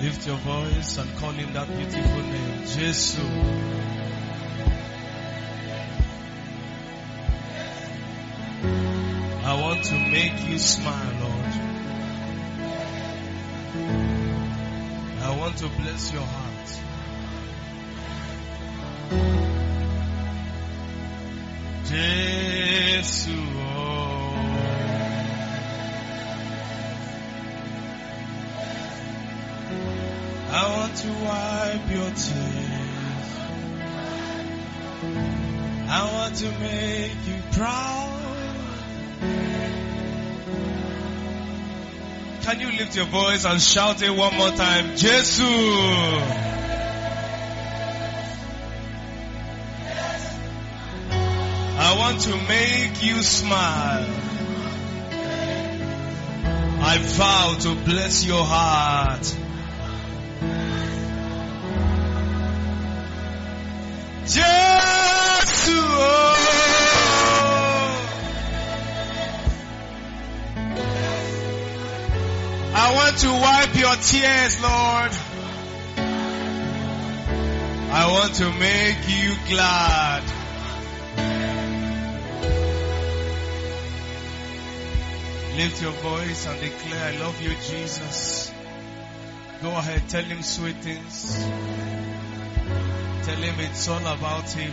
Lift your voice and call him that beautiful name, Jesus. I want to make you smile, Lord. I want to bless your heart. Jesus. I want to wipe your tears. I want to make you proud. Can you lift your voice and shout it one more time? Jesus. I want to make you smile. I vow to bless your heart. Jesus. I want to wipe your tears, Lord. I want to make you glad. Lift your voice and declare, I love you, Jesus. Go ahead, tell him sweet things. Tell him it's all about him.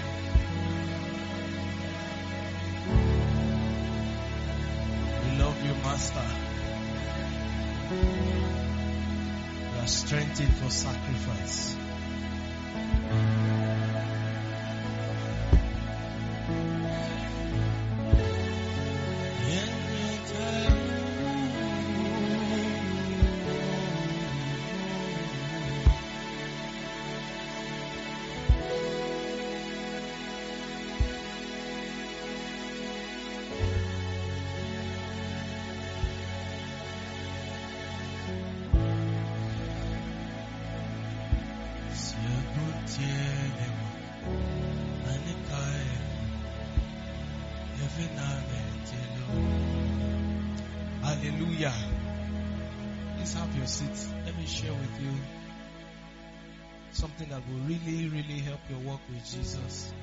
We love you, Master. We are strengthened for sacrifice. Hallelujah. Please have your seat. Let me share with you something that will really, really help your walk with Jesus.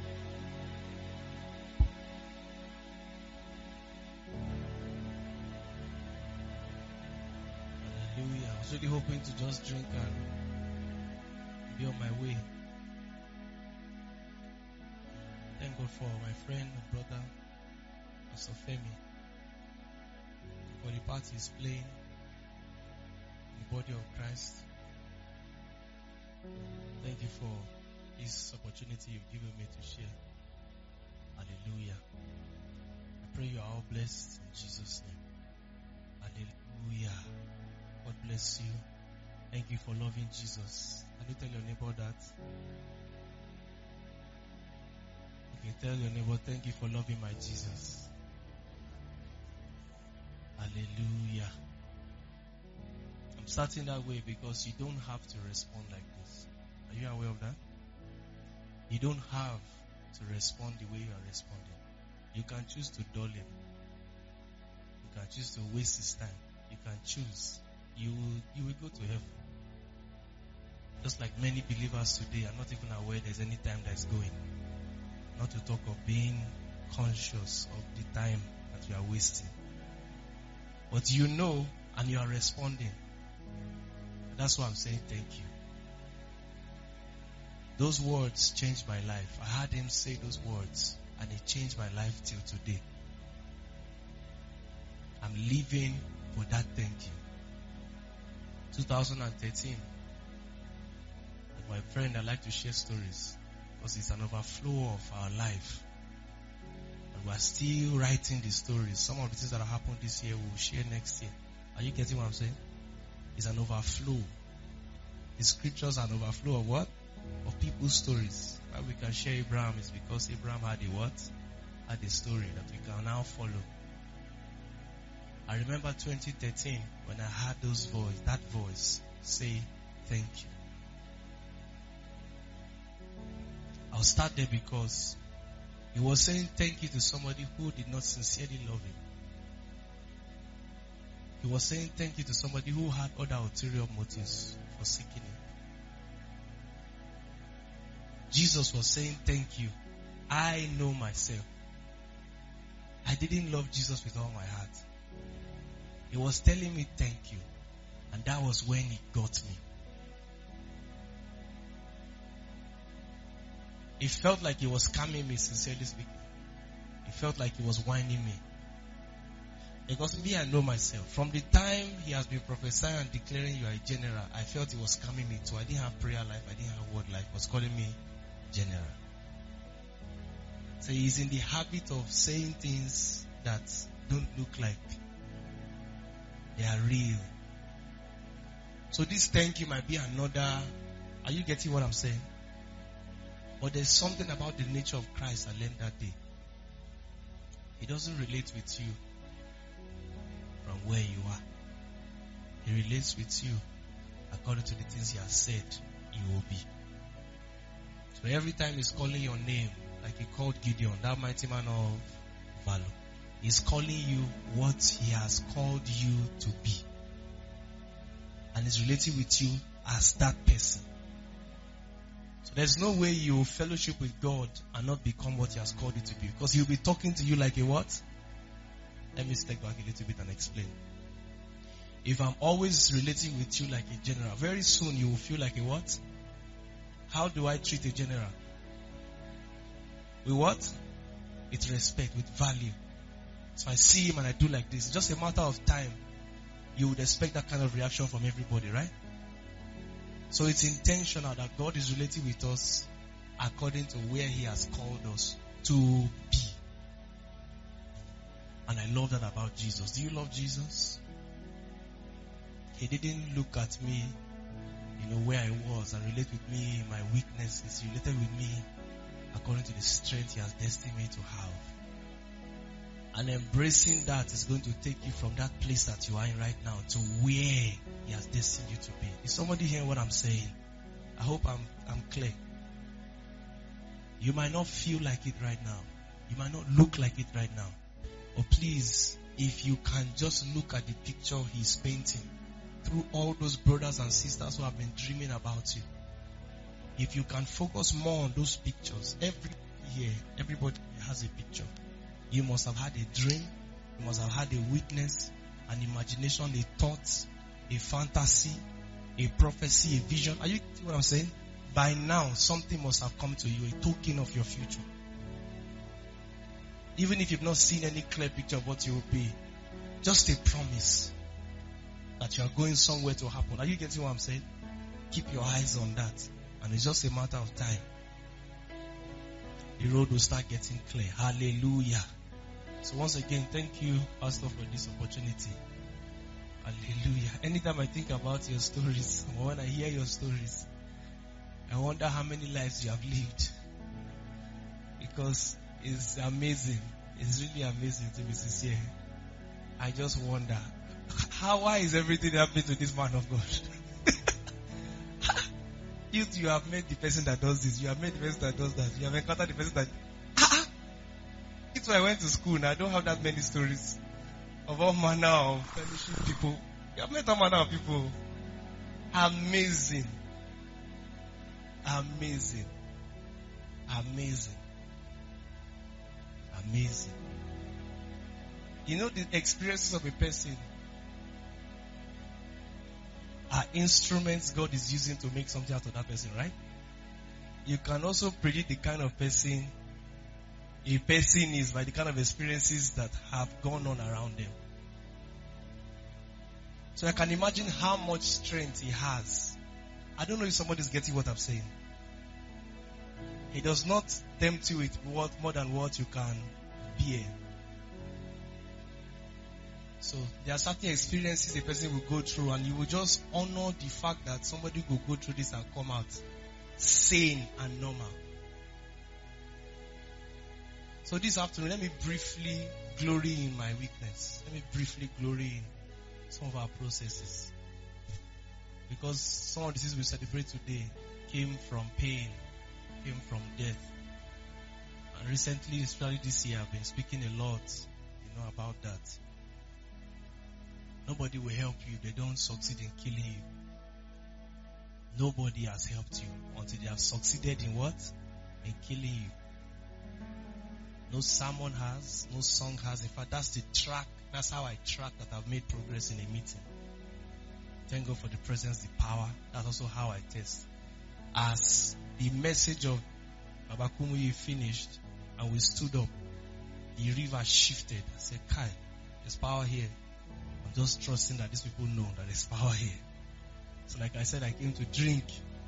Hallelujah. I was really hoping to just drink and be on my way. Thank God for my friend, my brother, Pastor Femi, for the part he's playing in the body of Christ. Thank you for this opportunity you've given me to share. Hallelujah. I pray you are all blessed in Jesus' name. Hallelujah. God bless you. Thank you for loving Jesus. Can you tell your neighbor that? You can tell your neighbor, thank you for loving my Jesus. Hallelujah. I'm starting that way because you don't have to respond like this. Are you aware of that? You don't have to respond the way you are responding. You can choose to dull him. You can choose to waste his time. You can choose. You will go to heaven. Just like many believers today are not even aware there's any time that is going. Not to talk of being conscious of the time that you are wasting. But you know and you are responding. That's why I'm saying thank you. Those words changed my life. I heard him say those words and it changed my life till today. I'm living for that thank you. 2013. With my friend, I like to share stories because it's an overflow of our life. And we are still writing the stories. Some of the things that have happened this year we will share next year. Are you getting what I'm saying? It's an overflow. The scriptures are an overflow of what? Of people's stories. Why we can share Abraham is because Abraham had a what? Had a story that we can now follow. I remember 2013 when I heard that voice say thank you. I'll start there because he was saying thank you to somebody who did not sincerely love him. He was saying thank you to somebody who had other ulterior motives for seeking him. Jesus was saying thank you. I know myself. I didn't love Jesus with all my heart. He was telling me thank you. And that was when he got me. It felt like he was scamming me, sincerely speaking. It felt like he was whining me. Because me, I know myself. From the time he has been prophesying and declaring you are a general, I felt he was scamming me too. I didn't have prayer life. I didn't have word life. He was calling me general. So he's in the habit of saying things that don't look like they are real. So this thank you might be another. Are you getting what I'm saying? But there's something about the nature of Christ I learned that day. He doesn't relate with you from where you are. He relates with you according to the things he has said you will be. So every time he's calling your name, like he called Gideon, that mighty man of valor, he's calling you what he has called you to be. And he's relating with you as that person. So there's no way you will fellowship with God and not become what he has called you to be. Because he'll be talking to you like a what? Let me step back a little bit and explain. If I'm always relating with you like a general, very soon you will feel like a what? How do I treat a general? With what? With respect, with value. So I see him and I do like this. It's just a matter of time. You would expect that kind of reaction from everybody, right? So it's intentional that God is relating with us according to where he has called us to be. And I love that about Jesus. Do you love Jesus? He didn't look at me, where I was and relate with me, my weaknesses. He related with me according to the strength he has destined me to have. And embracing that is going to take you from that place that you are in right now to where he has destined you to be. Is somebody hearing what I'm saying? I hope I'm clear. You might not feel like it right now. You might not look like it right now. But please, if you can just look at the picture he's painting through all those brothers and sisters who have been dreaming about you. If you can focus more on those pictures, everybody has a picture. You must have had a dream. You must have had a witness, an imagination, a thought, a fantasy, a prophecy, a vision. Are you getting what I'm saying? By now, something must have come to you, a token of your future. Even if you've not seen any clear picture of what you will be, just a promise that you are going somewhere to happen. Are you getting what I'm saying? Keep your eyes on that. And it's just a matter of time. The road will start getting clear. Hallelujah. So once again, thank you, Pastor, for this opportunity. Hallelujah. Anytime I think about your stories, or when I hear your stories, I wonder how many lives you have lived. Because it's amazing. It's really amazing, to be sincere. I just wonder, why is everything happening to this man of God? You have met the person that does this. You have met the person that does that. You have encountered the person that... It's why I went to school and I don't have that many stories of all manner of fellowship people. You have met all manner of people. Amazing. Amazing. Amazing. Amazing. The experiences of a person are instruments God is using to make something out of that person, right? You can also predict the kind of person a person is by the kind of experiences that have gone on around them. So I can imagine how much strength he has. I don't know if somebody's getting what I'm saying. He does not tempt you with more than what you can bear. So there are certain experiences a person will go through, and you will just honor the fact that somebody will go through this and come out sane and normal. So this afternoon, let me briefly glory in my weakness. Let me briefly glory in some of our processes. Because some of the things we celebrate today came from pain, came from death. And recently, especially this year, I've been speaking a lot, about that. Nobody will help you. They don't succeed in killing you. Nobody has helped you until they have succeeded in what? In killing you. No sermon has, no song has. In fact, that's the track. That's how I track that I've made progress in a meeting. Thank God for the presence, the power. That's also how I test. As the message of Baba Kumuyi finished and we stood up, the river shifted. I said, Kai, there's power here. I'm just trusting that these people know that there's power here. So like I said, I came to drink.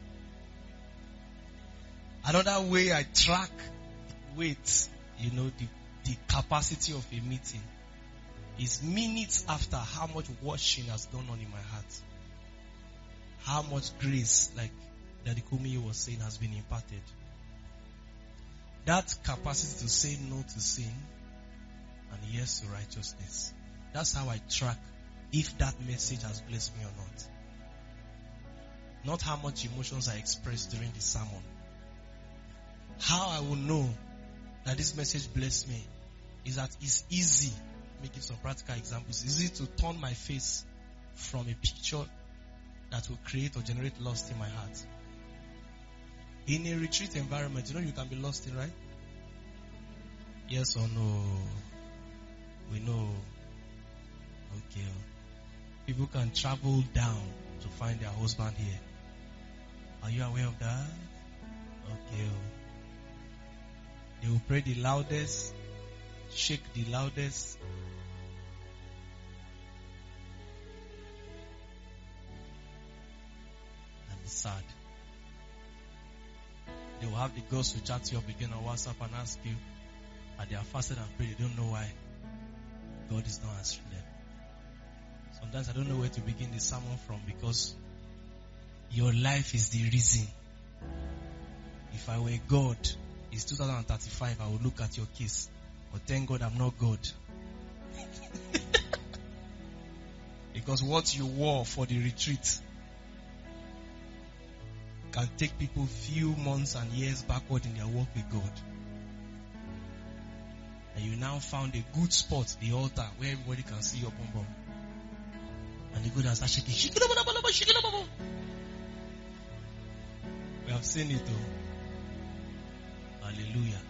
Another way I track weight, the capacity of a meeting is minutes after how much washing has gone on in my heart. How much grace, like Daddy Kumuyi was saying, has been imparted. That capacity to say no to sin and yes to righteousness. That's how I track if that message has blessed me or not. Not how much emotions I expressed during the sermon. How I will know that this message blessed me is that it's easy. Let me give some practical examples. It's easy to turn my face from a picture that will create or generate lust in my heart. In a retreat environment, you can be lost in, right? Yes or no? We know. Okay. People can travel down to find their husband here. Are you aware of that? Okay. They will pray the loudest, shake the loudest. And it's sad. They will have the girls to chat you up again on WhatsApp and ask you, and they are fasted and prayed. They don't know why God is not answering them. Sometimes I don't know where to begin the sermon from because your life is the reason. If I were God, it's 2035, I will look at your case. But thank God I'm not God. Because what you wore for the retreat can take people few months and years backward in their walk with God. And you now found a good spot, the altar, where everybody can see your pom-pom. And you go and start shaking. We have seen it all. Hallelujah.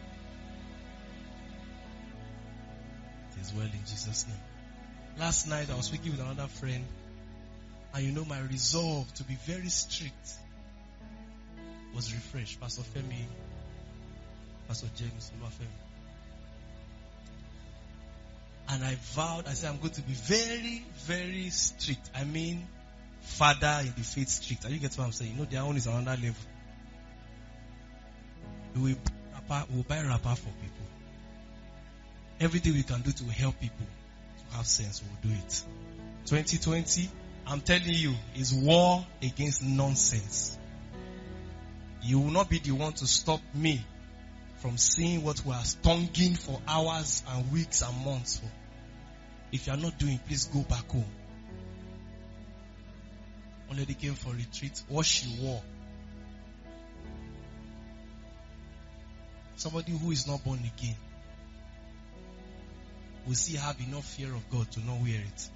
It is well in Jesus' name. Last night I was speaking with another friend. And my resolve to be very strict was refreshed. Pastor Femi, Pastor James, Femi. And I vowed, I said, I'm going to be very, very strict. I mean, father in the faith strict. Are you get what I'm saying? Their own is another level. We will buy wrapper for people. Everything we can do to help people to have sense, we'll do it. 2020, I'm telling you, is war against nonsense. You will not be the one to stop me from seeing what we are stonking for hours and weeks and months for. If you are not doing, please go back home. Already came for retreat. What she wore. Somebody who is not born again will still have enough fear of God to not wear it.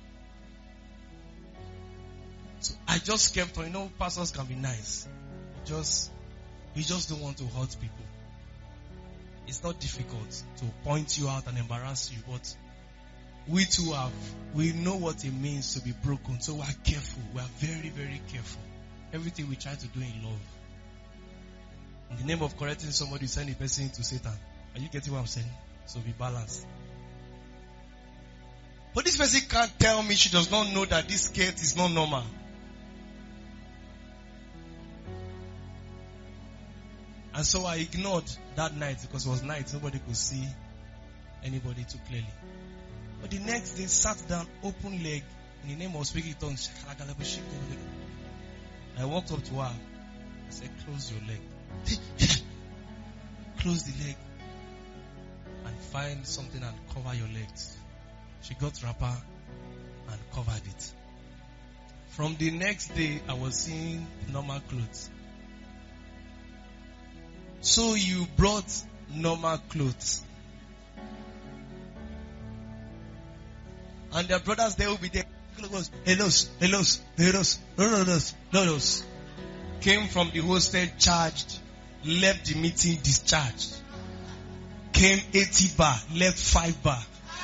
So I just kept on. Pastors can be nice. We just don't want to hurt people. It's not difficult to point you out and embarrass you, but we too we know what it means to be broken, so we are careful. We are very, very careful. Everything we try to do in love. In the name of correcting somebody, send a person to Satan. Are you getting what I'm saying? So be balanced. But this person can't tell me she does not know that this skirt is not normal. And so I ignored that night because it was night. Nobody could see anybody too clearly. But the next day, sat down, open leg, in the name of speaking tongues. I walked up to her. I said, close your leg. Close the leg. And find something and cover your legs. She got wrapper and covered it. From the next day, I was seeing normal clothes. So you brought normal clothes. And their brothers, they will be there. Came from the hostel charged, left the meeting discharged. Came 80 bar, left 5 bar.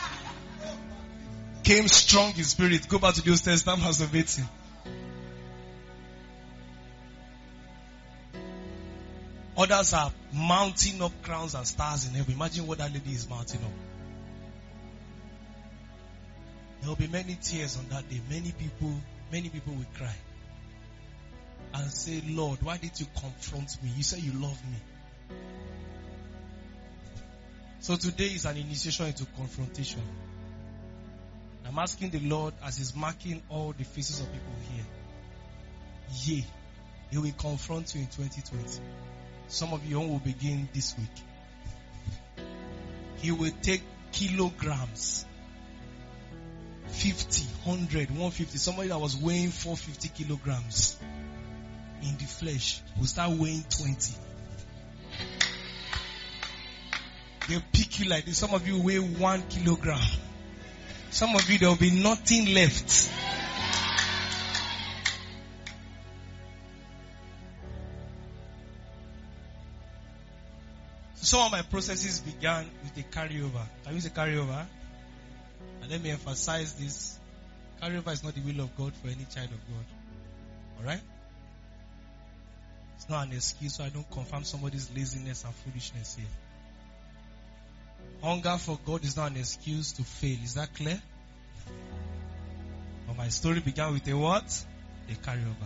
Came strong in spirit, go back to the hostel, start masturbating. Others are mounting up crowns and stars in heaven. Imagine what that lady is mounting up. There will be many tears on that day. Many people will cry and say, Lord, why did you confront me? You said you love me. So today is an initiation into confrontation. I'm asking the Lord, as He's marking all the faces of people here, yea, He will confront you in 2020. Some of you will begin this week. He will take kilograms, 50, 100, 150. Somebody that was weighing 450 kilograms in the flesh will start weighing 20. They'll pick you like this. Some of you weigh 1 kilogram. Some of you, there will be nothing left. Some of my processes began with a carryover. Can you say carryover? And let me emphasize this. Carryover is not the will of God for any child of God. Alright? It's not an excuse, so I don't confirm somebody's laziness and foolishness here. Hunger for God is not an excuse to fail. Is that clear? But my story began with a what? A carryover.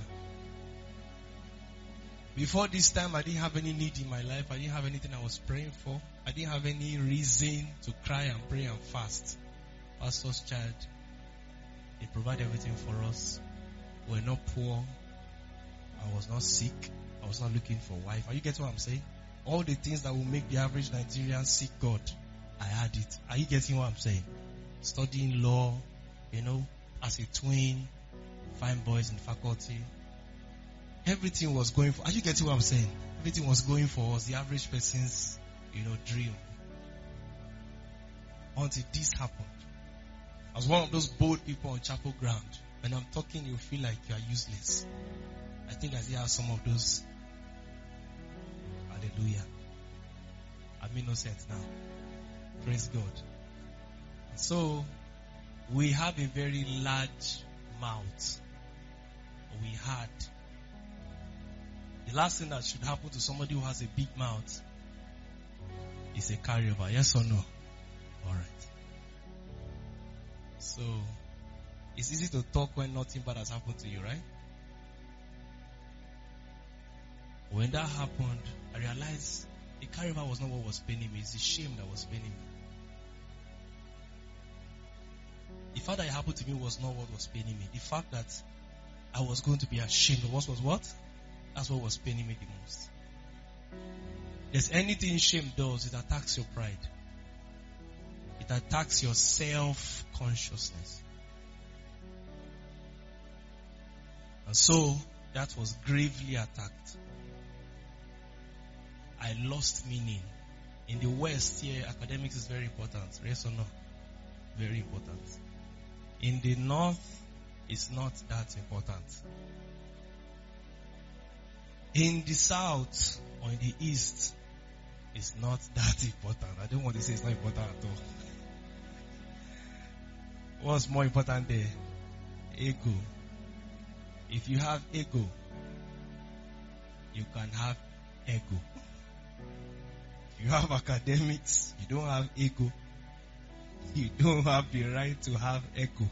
Before this time, I didn't have any need in my life. I didn't have anything I was praying for. I didn't have any reason to cry and pray and fast. Pastor's child. They provide everything for us. We're not poor. I was not sick. I was not looking for a wife. Are you getting what I'm saying? All the things that will make the average Nigerian seek God, I had it. Are you getting what I'm saying? Studying law, as a twin, fine boys in faculty. Everything was going for, are you getting what I'm saying? Everything was going for us, the average person's, dream. Until this happened. I was one of those bold people on chapel ground. When I'm talking, you feel like you are useless. I think I still have some of those. Hallelujah. I'm innocent now. Praise God. So, we have a very large mouth. We had. The last thing that should happen to somebody who has a big mouth is a carryover. Yes or no? Alright. So, it's easy to talk when nothing bad has happened to you, right? When that happened, I realized the carryover was not what was paining me. It's the shame that was paining me. The fact that it happened to me was not what was paining me. The fact that I was going to be ashamed of what was what? That's what was paining me the most. There's anything shame does, it attacks your pride. It attacks your self-consciousness. And so, that was gravely attacked. I lost meaning. In the West here, academics is very important. Yes or no? Very important. In the North, it's not that important. In the South or in the East, it's not that important. I don't want to say it's not important at all. What's more important there? Ego. If you have ego, you can have ego. If you have academics, you don't have ego. You don't have the right to have ego.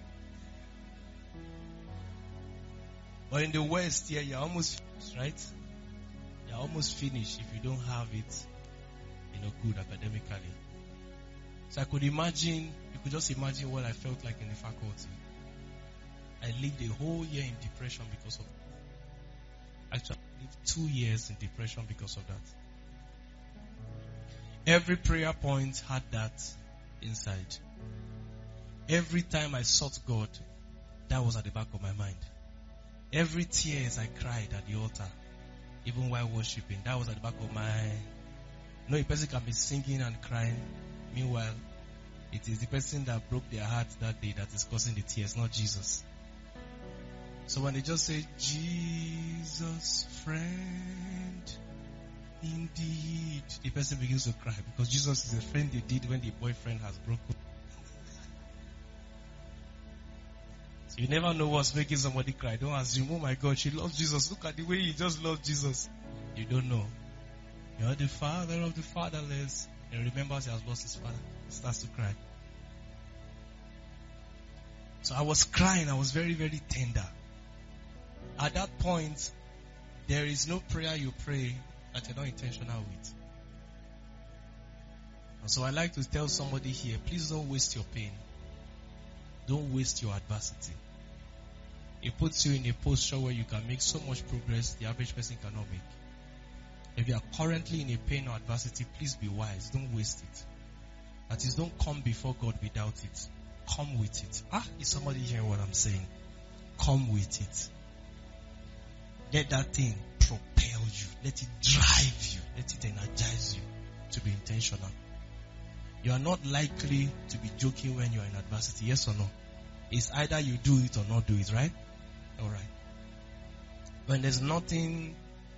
But in the West here, you're almost finished, right? You're almost finished if you don't have it, good academically. So I could imagine, you could just imagine what I felt like in the faculty. I lived a whole year in depression because of that. Actually, I lived 2 years in depression because of that. Every prayer point had that inside. Every time I sought God, that was at the back of my mind. Every tears I cried at the altar, even while worshiping, that was at the back of my... a person can be singing and crying. Meanwhile, It is the person that broke their heart that day that is causing the tears, not Jesus. So when they just say, Jesus, friend, indeed, the person begins to cry because Jesus is a friend they did when the boyfriend has broken. So you never know what's making somebody cry. Don't assume, oh my God, she loves Jesus. Look at the way he just loves Jesus. You don't know. You're the father of the fatherless. And remembers he has lost his father. He starts to cry. So I was crying. I was very, very tender. At that point, there is no prayer you pray that you're not intentional with. And so I like to tell somebody here, please don't waste your pain. Don't waste your adversity. It puts you in a posture where you can make so much progress the average person cannot make. If you are currently in a pain or adversity, please be wise. Don't waste it. That is, don't come before God without it. Come with it. Is somebody hearing what I'm saying? Come with it. Let that thing propel you. Let it drive you. Let it energize you to be intentional. You are not likely to be joking when you are in adversity. Yes or no? It's either you do it or not do it, right? Alright. When there's nothing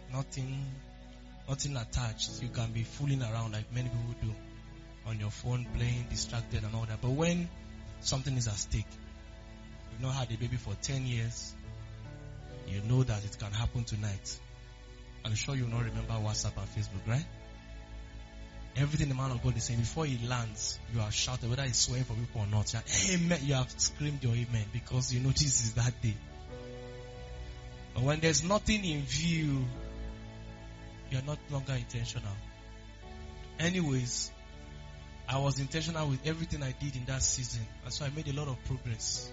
attached, you can be fooling around like many people do on your phone, playing, distracted and all that. But when something is at stake, you've not had a baby for 10 years, you know that it can happen tonight. I'm sure you will not remember WhatsApp and Facebook, right? Everything the man of God is saying, before he lands, you are shouting, whether he's swearing for people or not. Amen. You have screamed your amen because you know this is that day. But when there's nothing in view, you are not longer intentional. Anyways, I was intentional with everything I did in that season. And so I made a lot of progress.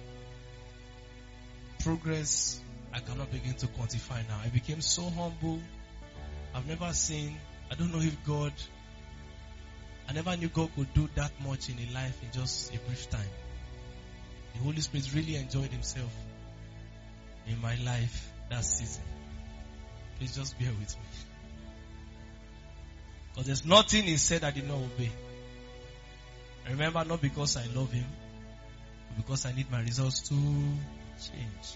Progress I cannot begin to quantify now. I became so humble. I've never seen, I don't know if God, I never knew God could do that much in a life in just a brief time. The Holy Spirit really enjoyed himself in my life that season. Please just bear with me. Because there's nothing he said I did not obey. Remember, not because I love him, but because I need my results to change.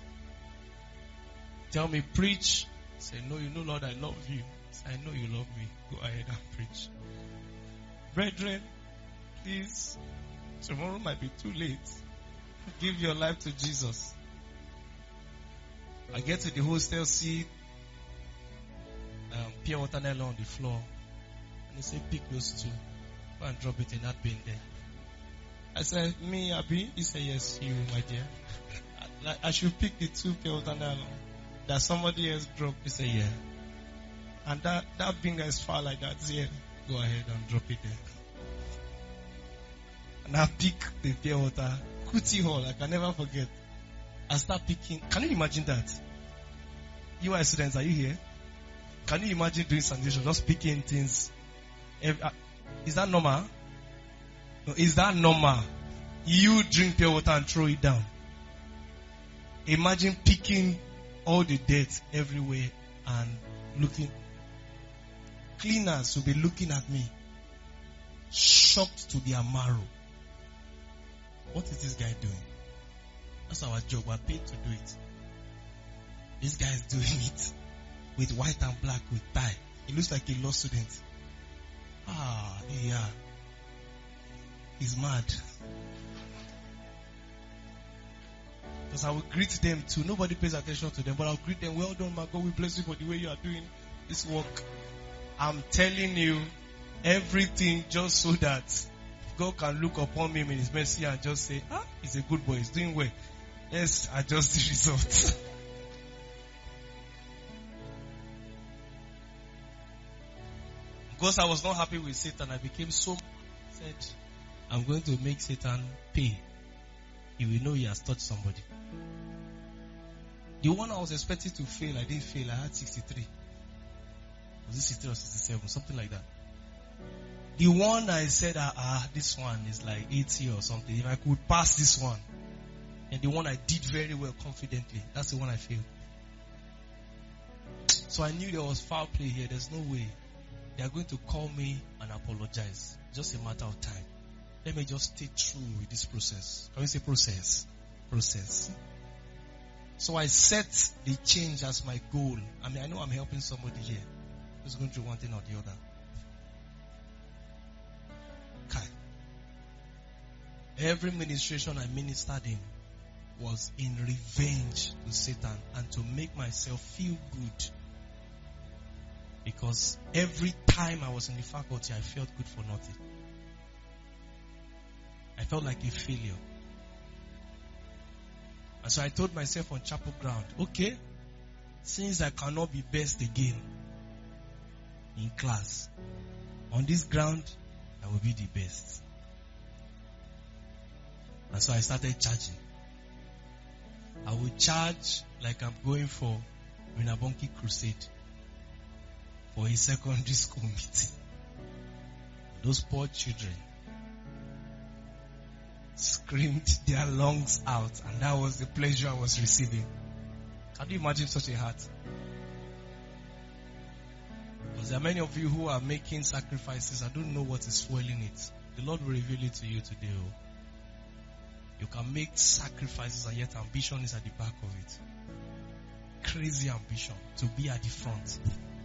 Tell me, preach. Say, no, you know, Lord, I love you. Say, I know you love me. Go ahead and preach. Brethren, please, tomorrow might be too late. Give your life to Jesus. I get to the hostel, see pure water nylon on the floor. And they say, pick those two. Go and drop it in that bin there. I said, me, Abi? He said, yes, you, my dear. I should pick the two pure water nylon that somebody else dropped. He said, yeah. And that bin that is far like that, yeah. Go ahead and drop it there. And I pick the pure water. Kuti Hall, I can never forget. I start picking. Can you imagine that? You are students, are you here? Can you imagine doing sanitation, just picking things? Is that normal? No, is that normal? You drink pure water and throw it down. Imagine picking all the dirt everywhere and looking. Cleaners will be looking at me, shocked to their marrow. What is this guy doing? That's our job. We're paid to do it. This guy is doing it with white and black with tie. He looks like a law student. Yeah. He's mad. Because I will greet them too. Nobody pays attention to them, but I'll greet them. Well done, my God. We bless you for the way you are doing this work. I'm telling you everything just so that God can look upon me in his mercy and just say, he's a good boy. He's doing well. Let's adjust the results. Because I was not happy with Satan, I became so said, I'm going to make Satan pay. He will know he has touched somebody. The one I was expecting to fail, I didn't fail. I had 63. Was it 63 or 67? Something like that. The one I said, this one is like 80 or something. If I could pass this one. And the one I did very well confidently. That's the one I failed. So I knew there was foul play here. There's no way. They are going to call me and apologize. Just a matter of time. let me just stay true with this process. Can we say process? Process. So I set the change as my goal. I mean, I know I'm helping somebody here who's going through one thing or the other. Okay. Every ministration I ministered in was in revenge to Satan and to make myself feel good. Because every time I was in the faculty, I felt good for nothing. I felt like a failure. And so I told myself on chapel ground, okay, since I cannot be best again in class, on this ground, I will be the best. And so I started charging. I will charge like I'm going for Winabonki Crusade for a secondary school meeting. Those poor children screamed their lungs out, and that was the pleasure I was receiving. Can you imagine such a heart? Because there are many of you who are making sacrifices. I don't know what is fueling it. The Lord will reveal it to you today. You can make sacrifices and yet ambition is at the back of it. Crazy ambition to be at the front.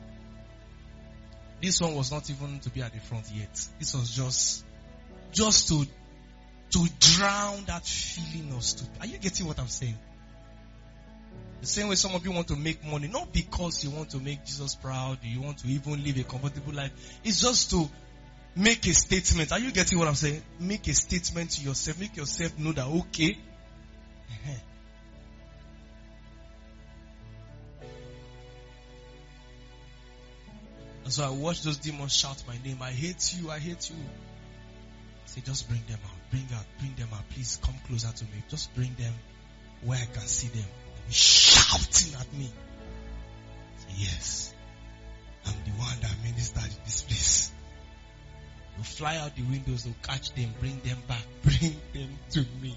This one was not even to be at the front yet. This was just to drown that feeling of stupid. Are you getting what I'm saying? The same way some of you want to make money, not because you want to make Jesus proud, you want to even live a comfortable life. It's just to make a statement. Are you getting what I'm saying? Make a statement to yourself. Make yourself know that, okay. And so I watched those demons shout my name. I hate you. I hate you. I say, just bring them out. Bring them out. Please come closer to me. Just bring them where I can see them. Shouting at me. Say, yes. I'm the one that ministered in this place. They'll fly out the windows, they'll catch them, bring them back, bring them to me.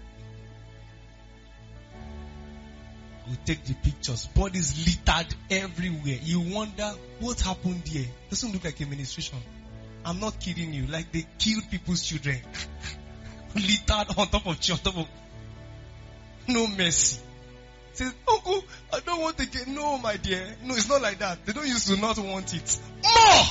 We'll take the pictures. Bodies littered everywhere. You wonder what happened here. Doesn't look like a ministration. I'm not kidding you. Like they killed people's children. Littered on top of no mercy. Says, Uncle, I don't want to get. No, my dear. No, it's not like that. They don't used to not want it. More!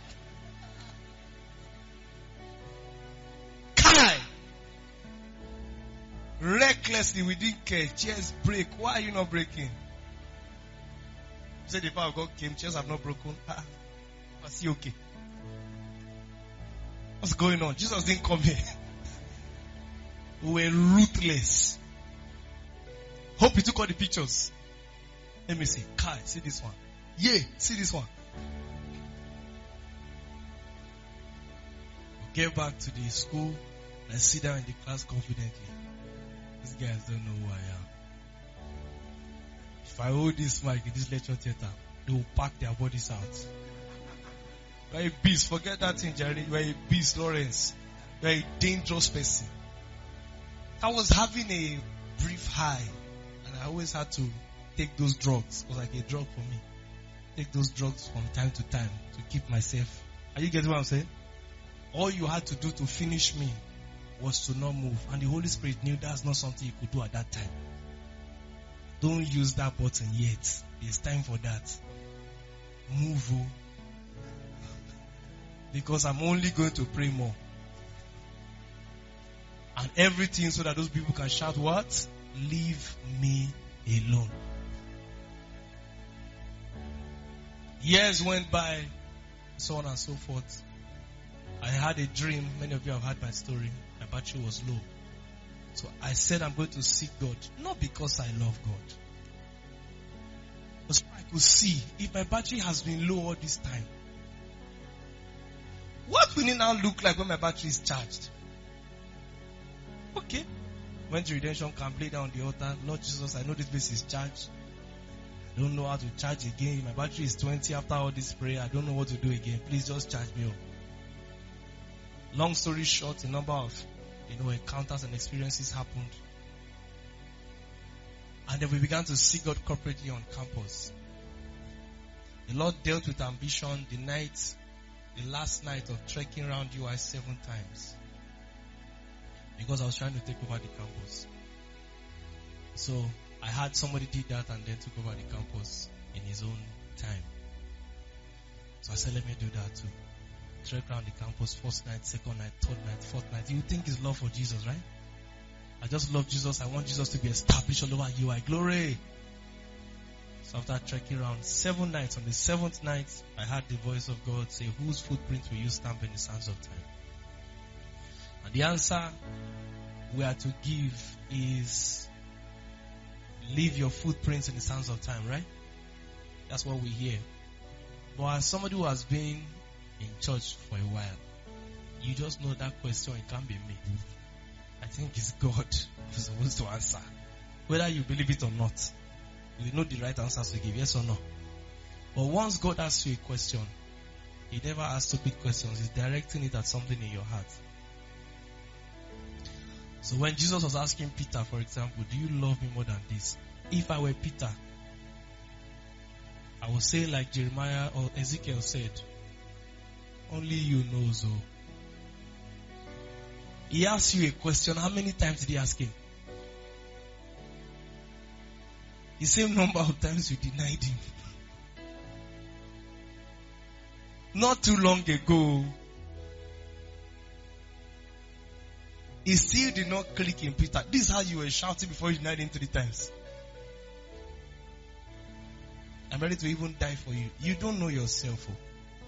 Recklessly, we didn't care. Chairs break. Why are you not breaking? You said the power of God came, chairs have not broken. Was he okay? What's going on? Jesus didn't come here. We were ruthless. Hope you took all the pictures. Let me see. Kai, see this one. Yeah, see this one. We'll get back to the school and sit down in the class confidently. These guys don't know who I am. If I hold this mic in this lecture theater, they will pack their bodies out. You're a beast. Forget that thing, Jerry. You're a beast, Lawrence. You're a dangerous person. I was having a brief high, and I always had to take those drugs. It was like a drug for me. Take those drugs from time to time to keep myself. Are you getting what I'm saying? All you had to do to finish me was to not move. And the Holy Spirit knew that's not something you could do at that time. Don't use that button yet. It's time for that. Move. Because I'm only going to pray more. And everything so that those people can shout what? Leave me alone. Years went by, so on and so forth. I had a dream. Many of you have heard my story. My battery was low. So I said I'm going to seek God. Not because I love God. But so I could see if my battery has been low all this time. What will it now look like when my battery is charged? Okay. Went to redemption camp, lay down on the altar. Lord Jesus, I know this place is charged. I don't know how to charge again. My battery is 20 after all this prayer. I don't know what to do again. Please just charge me up. Long story short, a number of encounters and experiences happened. And then we began to see God corporately on campus. The Lord dealt with ambition the last night of trekking around UI 7 times. because I was trying to take over the campus. So I had somebody did that and then took over the campus in his own time. So I said, let me do that too. Trek around the campus, first night, second night, third night, fourth night. You think it's love for Jesus, right? I just love Jesus. I want Jesus to be established all over UI. Glory. So after trekking around 7 nights, on the 7th night, I heard the voice of God say, whose footprint will you stamp in the sands of time? And the answer we are to give is, leave your footprints in the sands of time, right? That's what we hear. But as somebody who has been in church for a while, you just know that question, it can't be me. I think it's God who's supposed to answer. Whether you believe it or not, you know the right answers to give, yes or no. But once God asks you a question, He never asks stupid questions. He's directing it at something in your heart. So when Jesus was asking Peter, for example, do you love me more than this? If I were Peter, I would say like Jeremiah or Ezekiel said, only you know, so. He asked you a question. How many times did he ask him? The same number of times you denied him. Not too long ago, he still did not click in Peter. This is how you were shouting before you denied him 3 times. I'm ready to even die for you. You don't know yourself. Oh.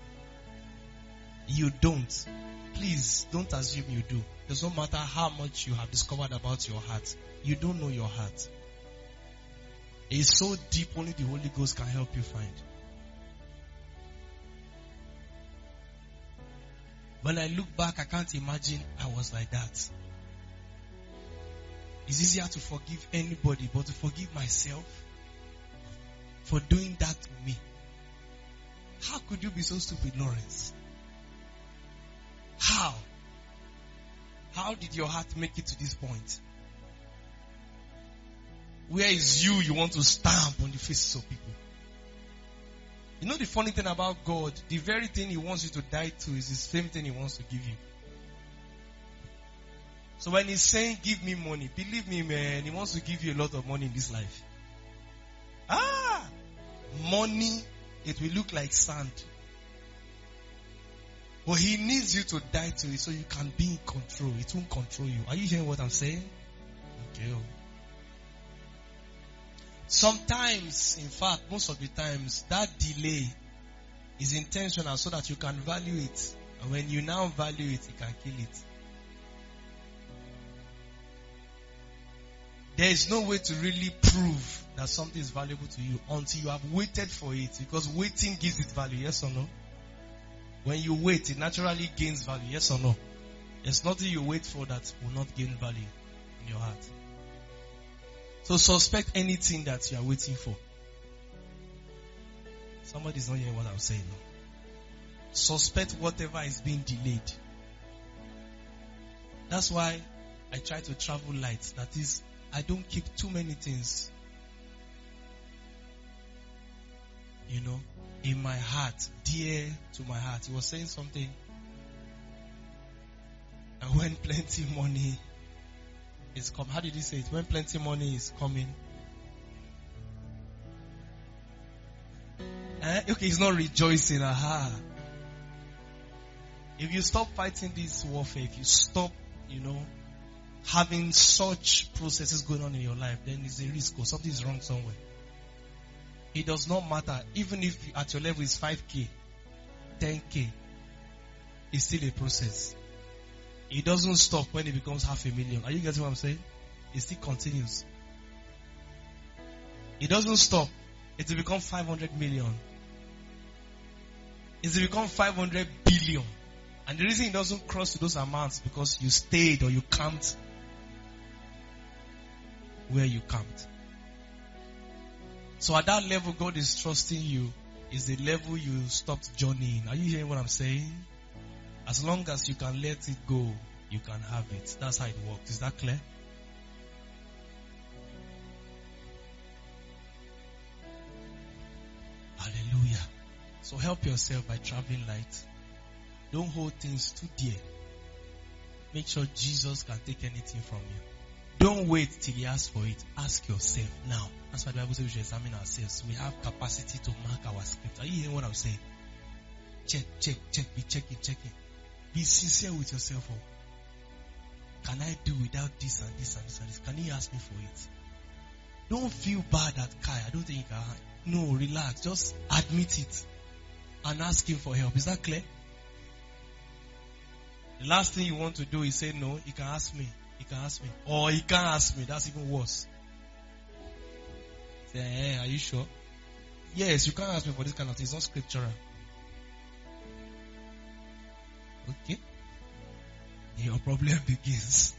You don't. Please, don't assume you do. It doesn't matter how much you have discovered about your heart. You don't know your heart. It's so deep, only the Holy Ghost can help you find. When I look back, I can't imagine I was like that. It's easier to forgive anybody, but to forgive myself for doing that to me. How could you be so stupid, Lawrence? How? How did your heart make it to this point? Where is you want to stamp on the faces of people? You know the funny thing about God, the very thing He wants you to die to is the same thing He wants to give you. So when He's saying, give me money, believe me, man, He wants to give you a lot of money in this life. Money, it will look like sand. But He needs you to die to it so you can be in control. It won't control you. Are you hearing what I'm saying? Okay. Sometimes, in fact, most of the times, that delay is intentional so that you can value it. And when you now value it, you can kill it. There is no way to really prove that something is valuable to you until you have waited for it. Because waiting gives it value, yes or no? When you wait, it naturally gains value, yes or no? There's nothing you wait for that will not gain value in your heart. So suspect anything that you are waiting for. Somebody's not hearing what I'm saying now. Suspect whatever is being delayed. That's why I try to travel light. That is, I don't keep too many things, in my heart, dear to my heart. He was saying something. And when plenty money is coming, how did he say it? When plenty money is coming. Okay, he's not rejoicing. Aha. If you stop fighting this warfare, if you stop, having such processes going on in your life, then it's a risk or something is wrong somewhere. It does not matter. Even if at your level is 5K, 10K, it's still a process. It doesn't stop when it becomes 500,000. Are you getting what I'm saying? It still continues. It doesn't stop. It will become 500 million. It will become 500 billion. And the reason it doesn't cross to those amounts because you stayed or you camped where you camped. So at that level, God is trusting you. Is the level you stopped journeying. Are you hearing what I'm saying? As long as you can let it go, you can have it. That's how it works. Is that clear? Hallelujah. So help yourself by traveling light. Don't hold things too dear. make sure Jesus can take anything from you. Don't wait till he asks for it. Ask yourself now. That's why the Bible says we should examine ourselves. We have capacity to mark our script. Are you hearing what I'm saying? Check. Be checking. Be sincere with yourself. Oh. Can I do without this and this and this and this? Can he ask me for it? Don't feel bad at Kai. I don't think you can. No, relax. Just admit it and ask him for help. Is that clear? The last thing you want to do is say, no, he can ask me. Or he can't ask me. That's even worse. Say, hey, are you sure? Yes, you can't ask me for this kind of thing. It's not scriptural. Okay. Your problem begins.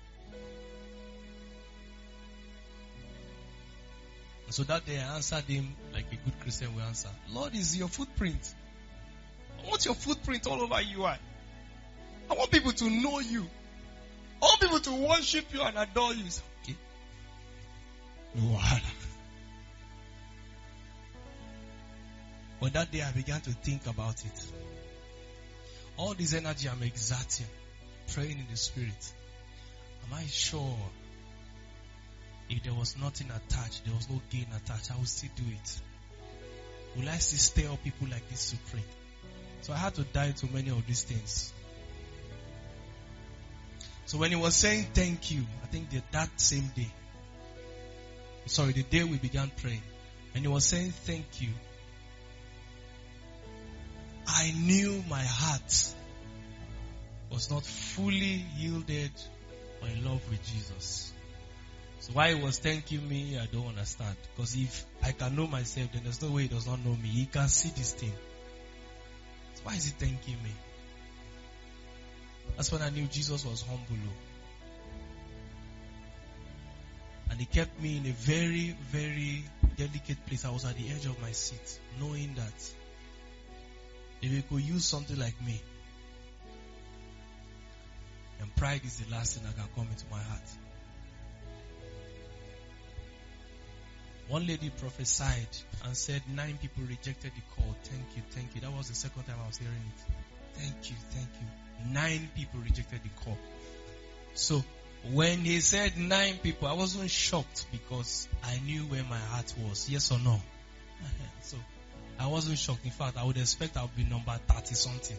So that day I answered him like a good Christian will answer. Lord, is your footprint. I want your footprint all over UI. I want people to know you. I want people to worship you and adore you. Okay. No. But that day I began to think about it. All this energy I'm exerting, praying in the spirit. Am I sure if there was nothing attached, there was no gain attached, I would still do it? Will I still stir up people like this to pray? So I had to die to many of these things. So when he was saying thank you, I think that same day, the day we began praying, and he was saying thank you, I knew my heart was not fully yielded or in love with Jesus. So why he was thanking me, I don't understand. Because if I can know myself, then there's no way he does not know me. He can see this thing. So why is he thanking me? That's when I knew Jesus was humble. And he kept me in a very, very delicate place. I was at the edge of my seat, knowing that if he could use something like me, then pride is the last thing that can come into my heart. One lady prophesied and said 9 people rejected the call. Thank you. That was the second time I was hearing it. Thank you. 9 people rejected the call. So when he said 9 people, I wasn't shocked because I knew where my heart was. Yes or no? So I wasn't shocked. In fact, I would expect I would be number 30 something.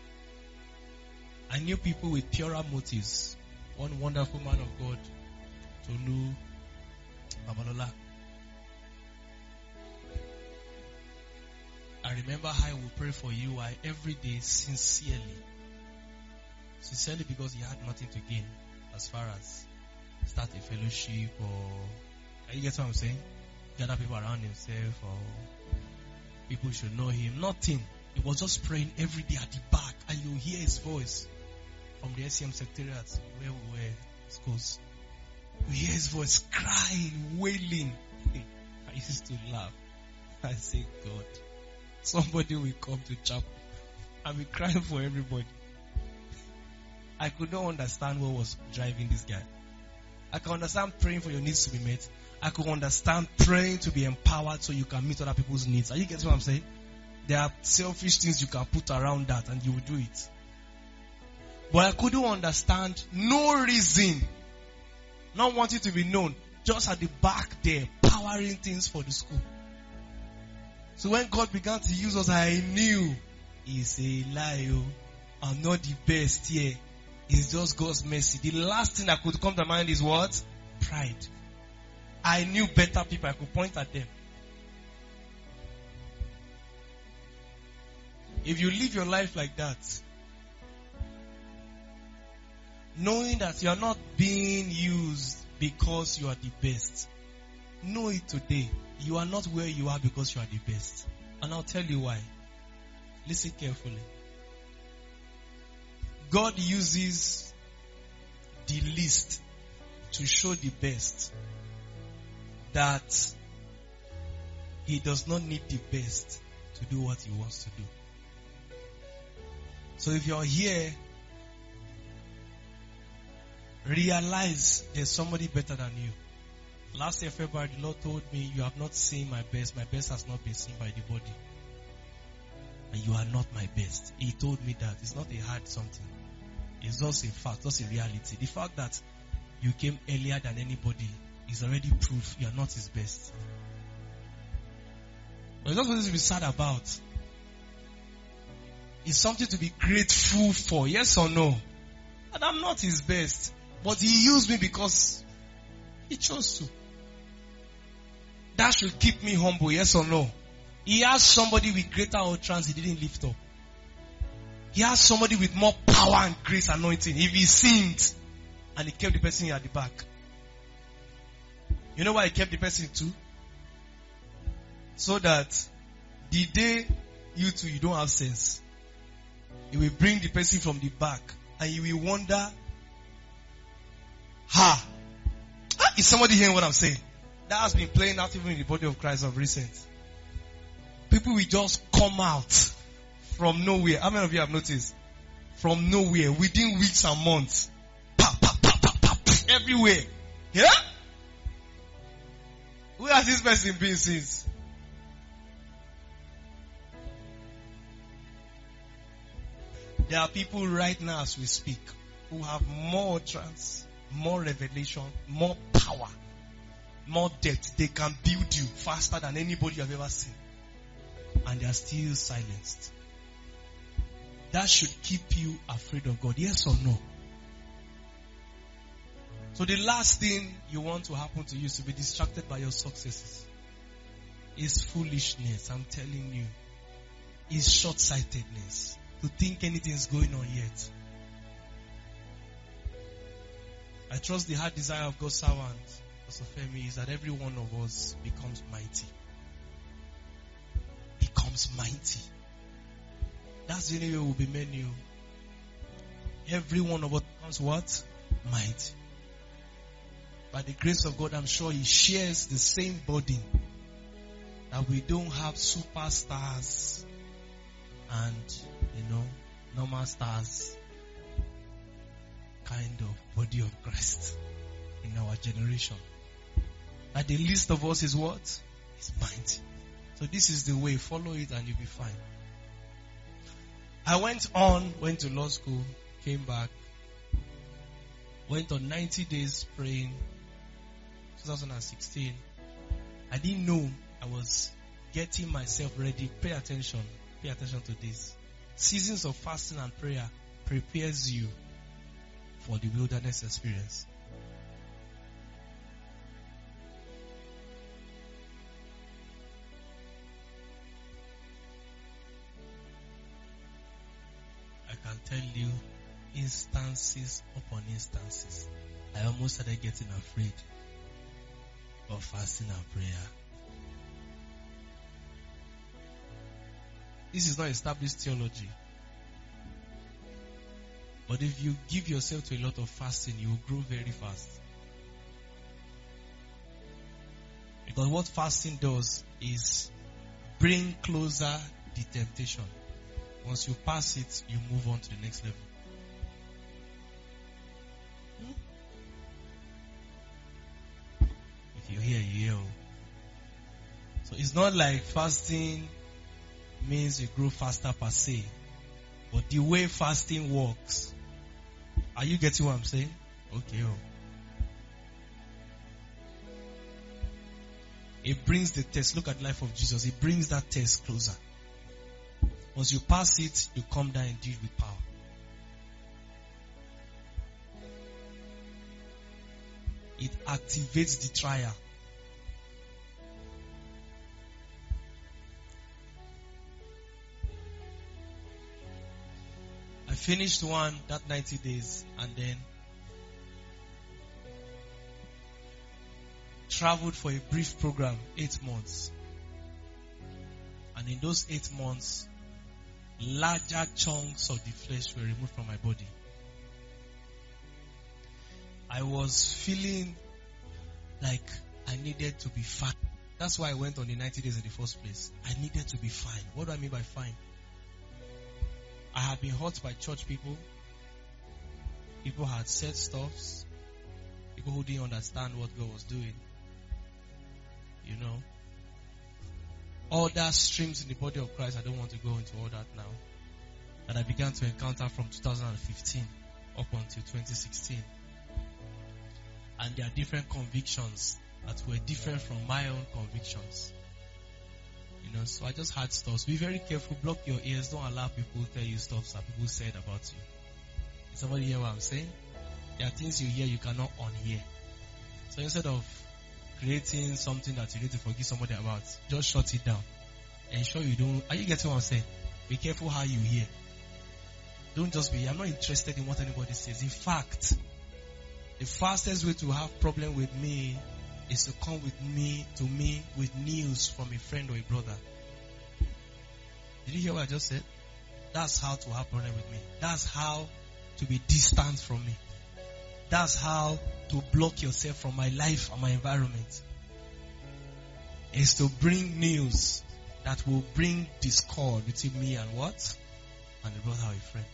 I knew people with purer motives. One wonderful man of God, Tolu Babalola. I remember how I would pray for UI every day sincerely. Sincerely because he had nothing to gain as far as start a fellowship or, you get what I'm saying? Gather people around himself or people should know him. Nothing. He was just praying every day at the back and you hear his voice from the SCM secretariat where we were schools. You hear his voice crying, wailing. I used to laugh. I say, God, somebody will come to chapel and be crying for everybody. I could not understand what was driving this guy. I can understand praying for your needs to be met. I could understand praying to be empowered so you can meet other people's needs. Are you getting what I'm saying? There are selfish things you can put around that and you will do it. But I couldn't understand no reason, not wanting to be known, just at the back there, powering things for the school. So when God began to use us, I knew it's a lie. I'm not the best here. It's just God's mercy. The last thing that could come to mind is what? Pride. I knew better people. I could point at them. If you live your life like that, knowing that you are not being used because you are the best, know it today. You are not where you are because you are the best. And I'll tell you why. Listen carefully. God uses the least to show the best that he does not need the best to do what he wants to do. So if you're here, realize there's somebody better than you. Last year, February, the Lord told me, you have not seen my best. My best has not been seen by the body. And you are not my best. He told me that. It's not a hard something. It's just a fact, just a reality. The fact that you came earlier than anybody is already proof you are not his best. But it's not something to be sad about. It's something to be grateful for, yes or no? And I'm not his best. But he used me because he chose to. That should keep me humble, yes or no? He has somebody with greater utterance he didn't lift up. He has somebody with more power and grace anointing. If he sings and he kept the person at the back. You know why he kept the person too? So that the day you don't have sense, he will bring the person from the back and you will wonder, is somebody hearing what I'm saying? That has been playing out even in the body of Christ of recent. People will just come out from nowhere. How many of you have noticed? From nowhere, within weeks and months. Everywhere. Yeah? Where has this person been since? There are people right now as we speak who have more utterance, more revelation, more power, more depth. They can build you faster than anybody you have ever seen. And they are still silenced. That should keep you afraid of God. Yes or no? So the last thing you want to happen to you is to be distracted by your successes. It's foolishness, I'm telling you. It's short-sightedness to think anything's going on yet. I trust the heart desire of God's servant, Pastor Femi, is that every one of us becomes mighty. Becomes mighty. That's the only way we'll be many. Every one of us becomes what? Mighty. By the grace of God, I'm sure he shares the same burden. That we don't have superstars and, normal stars kind of body of Christ in our generation. That the least of us is what? Is mighty. So this is the way. Follow it and you'll be fine. I went to law school, came back, went on 90 days praying, 2016. I didn't know I was getting myself ready. Pay attention to this. Seasons of fasting and prayer prepares you for the wilderness experience. I can tell you instances upon instances. I almost started getting afraid of fasting and prayer. This is not established theology. But if you give yourself to a lot of fasting, you will grow very fast. Because what fasting does is bring closer the temptation. Once you pass it, you move on to the next level. If you hear, you hear. So it's not like fasting means you grow faster per se. But the way fasting works, are you getting what I'm saying? Okay. It brings the test. Look at the life of Jesus. It brings that test closer. Once you pass it, you come down indeed with power. It activates the trial. I finished one that 90 days and then traveled for a brief program, 8 months. And in those 8 months, larger chunks of the flesh were removed from my body. I was feeling like I needed to be fine. That's why I went on the 90 days in the first place. I needed to be fine. What do I mean by fine? I had been hurt by church people. People had said stuffs. People who didn't understand what God was doing. Other streams in the body of Christ, I don't want to go into all that now, that I began to encounter from 2015. up until 2016. And there are different convictions that were different from my own convictions. So I just had stuff. So be very careful, block your ears, don't allow people to tell you stuff that people said about you. Is somebody hear what I'm saying? There are things you hear you cannot unhear. So instead of creating something that you need to forgive somebody about, just shut it down. Ensure you don't. Are you getting what I'm saying? Be careful how you hear. Don't just be, I'm not interested in what anybody says. In fact, the fastest way to have problem with me is to come to me with news from a friend or a brother. Did you hear what I just said? That's how to have problem with me. That's how to be distant from me. That's how to block yourself from my life and my environment. Is to bring news that will bring discord between me and what? And the brother or a friend.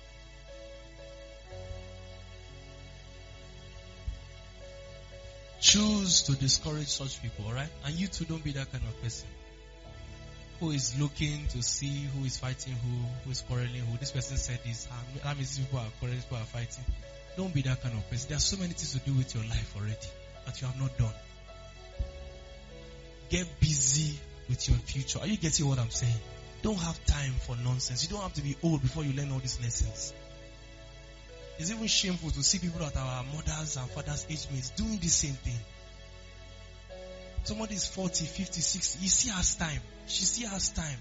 Choose to discourage such people, alright? And you too, don't be that kind of person who is looking to see who is fighting who is quarreling who. This person said this, how many people are quarreling, people are fighting. Don't be that kind of person. There are so many things to do with your life already that you have not done. Get busy with your future. Are you getting what I'm saying? Don't have time for nonsense. You don't have to be old before you learn all these lessons. It's even shameful to see people that are our mothers and fathers' age mates doing the same thing. Somebody is 40, 50, 60. He still has time. She still has time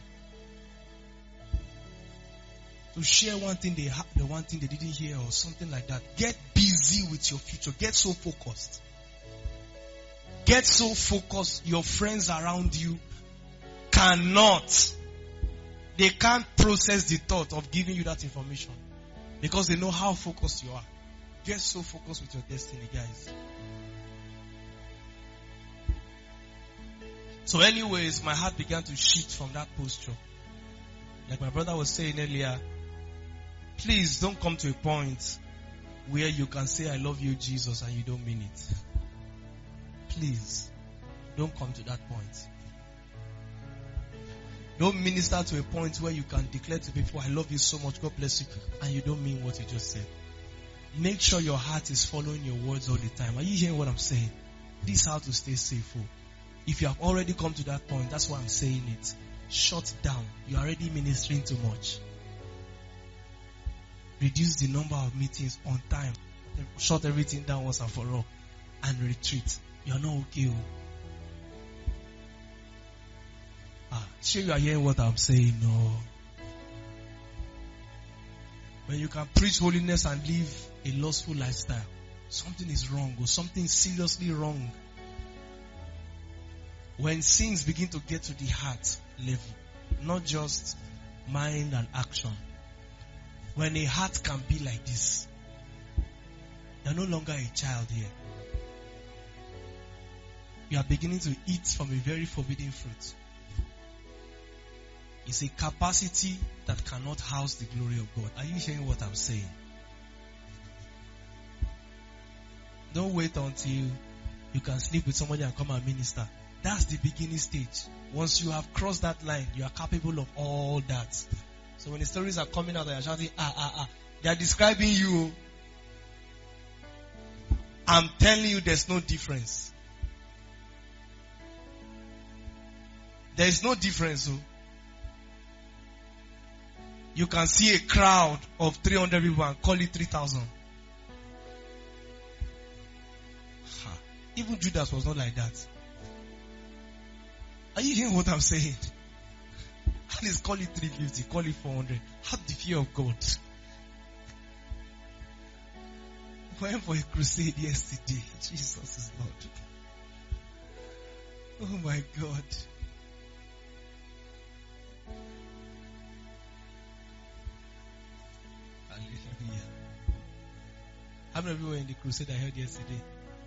to share one thing the one thing they didn't hear or something like that. Get busy with your future. Get so focused. Get so focused. Your friends around you they can't process the thought of giving you that information because they know how focused you are. Get so focused with your destiny, guys. So anyways, my heart began to shift from that posture. Like my brother was saying earlier, please don't come to a point where you can say I love you, Jesus, and you don't mean it. Please, don't come to that point. Don't minister to a point where you can declare to people, I love you so much, God bless you, and you don't mean what you just said. Make sure your heart is following your words all the time. Are you hearing what I'm saying? This is how to stay safe. If you have already come to that point, that's why I'm saying it. Shut down. You're already ministering too much. Reduce the number of meetings on time. Shut everything down once and for all. And retreat. You're not okay. Sure you are hearing what I'm saying? No. When you can preach holiness and live a lustful lifestyle, something is wrong or something seriously wrong. When sins begin to get to the heart level, not just mind and action. When a heart can be like this, you're no longer a child here. You are beginning to eat from a very forbidden fruit. It's a capacity that cannot house the glory of God. Are you hearing what I'm saying? Don't wait until you can sleep with somebody and come and minister. That's the beginning stage. Once you have crossed that line, you are capable of all that. So when the stories are coming out and you're shouting, they are describing you. I'm telling you there's no difference. There is no difference. So you can see a crowd of 300 people and call it 3,000. Even Judas was not like that. Are you hearing what I'm saying? At least call it 350, call it 400. Have the fear of God. We went for a crusade yesterday. Jesus is Lord. Oh my God. Hallelujah. How many of you were in the crusade I heard yesterday?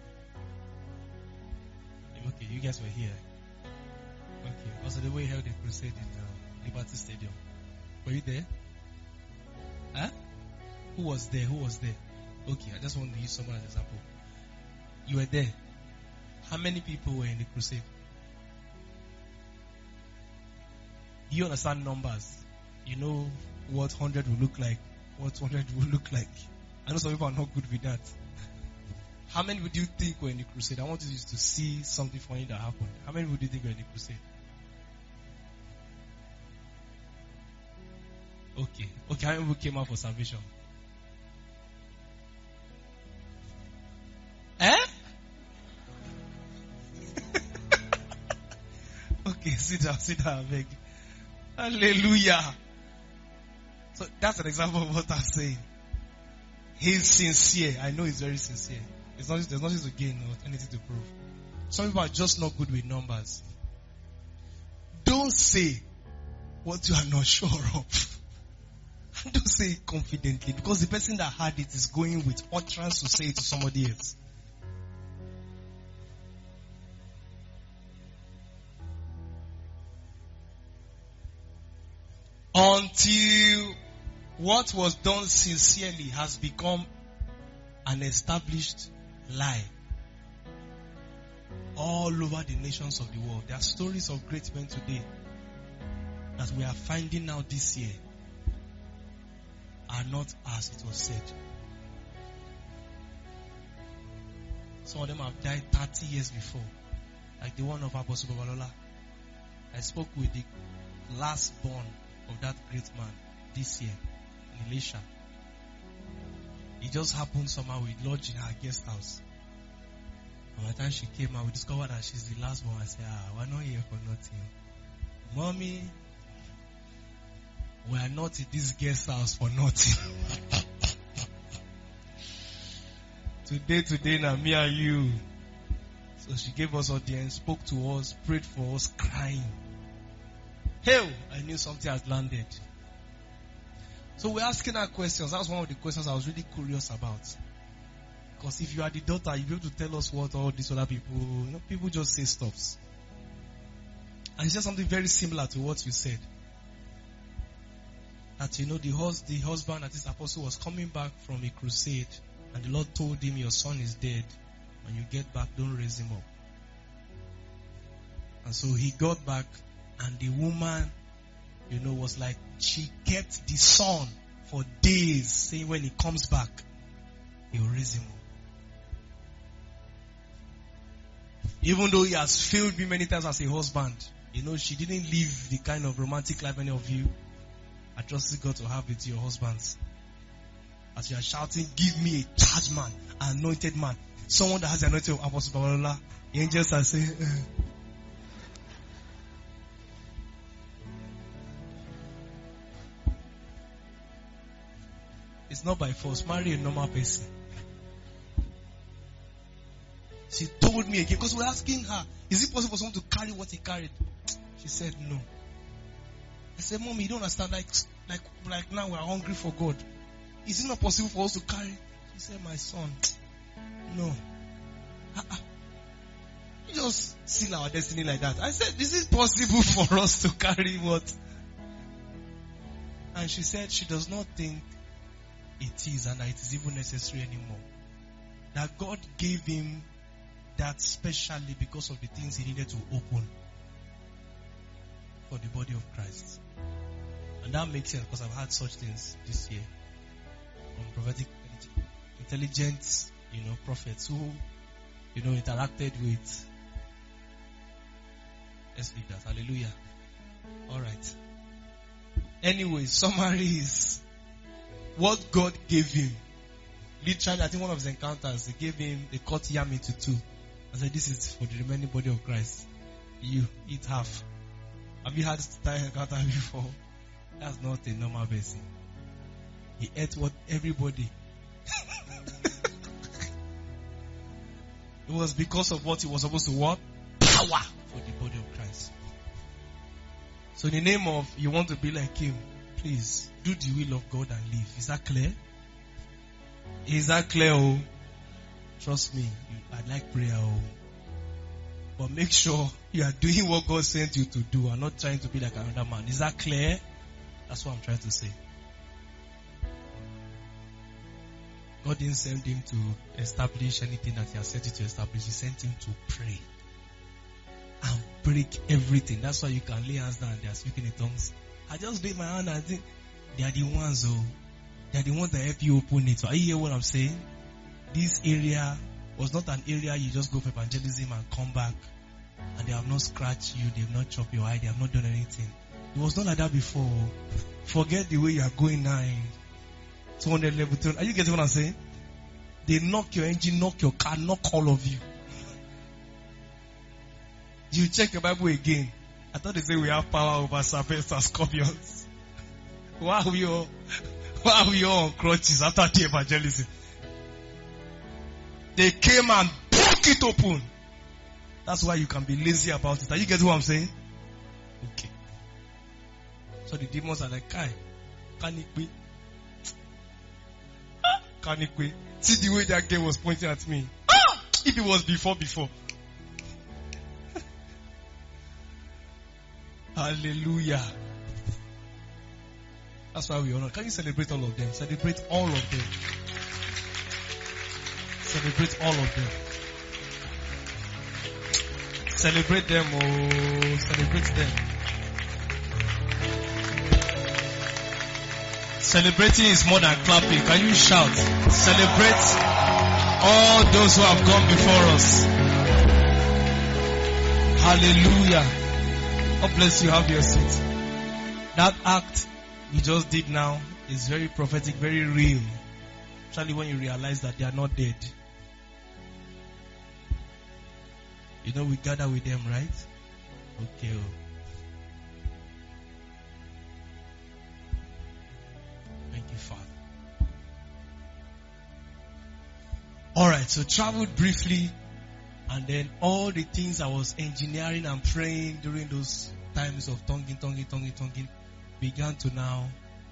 Okay, you guys were here. Okay, also the way we held the crusade in Liberty Stadium. Were you there? Huh? Who was there? Okay, I just want to use someone as an example. You were there. How many people were in the crusade? You understand numbers. You know what 100 will look like, what 200 will look like. I know some people are not good with that. How many would you think were in the crusade? I want you to see something funny that happened. How many would you think were in the crusade? Okay. How many people came out for salvation? Okay, sit down, I beg. Hallelujah. So that's an example of what I'm saying. He's sincere. I know he's very sincere. There's nothing to gain or anything to prove. Some people are just not good with numbers. Don't say what you are not sure of. Don't say it confidently, because the person that had it is going with utterance to say it to somebody else. Until what was done sincerely has become an established lie all over the nations of the world. There are stories of great men today that we are finding out this year are not as it was said. Some of them have died 30 years before, like the one of Apostle Babalola. I spoke with the last born of that great man this year in Elisha. It just happened somehow. We lodged in her guest house. And by the time she came out, we discovered that she's the last one. I said, we're not here for nothing. Mommy, we are not in this guest house for nothing. Today, now me and you. So she gave us audience, spoke to us, prayed for us, crying. Hell, I knew something had landed. So we're asking her questions. That's one of the questions I was really curious about. Because if you are the daughter, you'll be able to tell us what all these other people, people just say stuffs. And she said something very similar to what you said. That, the husband that this apostle was coming back from a crusade, and the Lord told him, your son is dead. When you get back, don't raise him up. And so he got back, and the woman, was like, she kept the son for days, saying when he comes back, he'll raise him up. Even though he has failed me many times as a husband, she didn't live the kind of romantic life any of you I trust God to have with your husbands. As you are shouting, give me a charged man, an anointed man, someone that has the anointing of Apostle Babalola. The angels are saying, It's not by force. Marry a normal person. She told me again, because we're asking her, is it possible for someone to carry what he carried? She said no. I said, Mommy, you don't understand. Like now we're hungry for God. Is it not possible for us to carry? She said, my son, no. You just seal our destiny like that. I said, is it possible for us to carry what? And she said she does not think it is, and that it is even necessary anymore. That God gave him that specially because of the things he needed to open for the body of Christ. And that makes sense, because I've had such things this year from prophetic intelligent, prophets who, interacted with leaders. Hallelujah. Alright. Anyway, summary is what God gave him. Literally, I think one of his encounters, they cut yam into two. I said, this is for the remaining body of Christ. You eat half. Have you had that encounter before? That's not a normal person. He ate what everybody. It was because of what he was supposed to what? Power for the body of Christ. So in the name of you want to be like him, please do the will of God and live. Is that clear? Is that clear? Oh, trust me, I like prayer. Oh, but make sure you are doing what God sent you to do and not trying to be like another man. Is that clear? That's what I'm trying to say. God didn't send him to establish anything that he has sent him to establish. He sent him to pray and break everything. That's why you can lay hands down and they are speaking in tongues. I just lay my hand and think they are the ones. Oh, They're the ones that help you open it. So are you hear what I'm saying? This area was not an area you just go for evangelism and come back and they have not scratched you, they have not chopped your eye, they have not done anything. It was not like that before. Forget the way you are going now in 200 level 2. Are you getting what I'm saying? They knock your engine, knock your car, knock all of you. You check your Bible again. I thought they say we have power over serpents and scorpions. Why are we all on crutches after the evangelism? They came and broke it open. That's why you can be lazy about it. Are you getting what I'm saying? Okay. So the demons are like, Kai, can it be? Can it be? See the way that girl was pointing at me. If it was before. Hallelujah. That's why we honor. Can you celebrate all of them? Celebrate all of them. Celebrate all of them. Celebrate them, oh, celebrate them. Celebrating is more than clapping. Can you shout? Celebrate all those who have gone before us. Hallelujah. God bless you. Have your seat. That act you just did now is very prophetic, very real. Especially when you realize that they are not dead. You know we gather with them, right? Okay. Thank you, Father. Alright, so traveled briefly, and then all the things I was engineering and praying during those times of tonguing began to now,